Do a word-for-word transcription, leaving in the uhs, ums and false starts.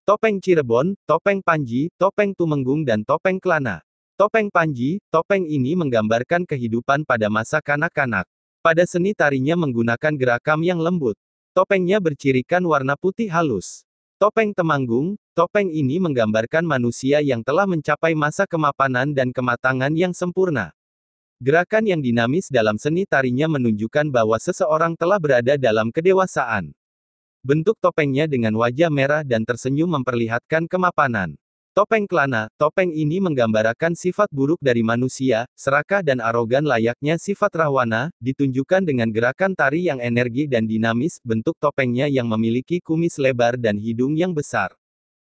Topeng Cirebon, Topeng Panji, Topeng Tumenggung dan Topeng Kelana. Topeng Panji, topeng ini menggambarkan kehidupan pada masa kanak-kanak. Pada seni tarinya menggunakan gerakam yang lembut. Topengnya bercirikan warna putih halus. Topeng Temanggung, topeng ini menggambarkan manusia yang telah mencapai masa kemapanan dan kematangan yang sempurna. Gerakan yang dinamis dalam seni tarinya menunjukkan bahwa seseorang telah berada dalam kedewasaan. Bentuk topengnya dengan wajah merah dan tersenyum memperlihatkan kemapanan. Topeng Kelana, topeng ini menggambarkan sifat buruk dari manusia, serakah dan arogan layaknya sifat Rahwana, ditunjukkan dengan gerakan tari yang energi dan dinamis, bentuk topengnya yang memiliki kumis lebar dan hidung yang besar.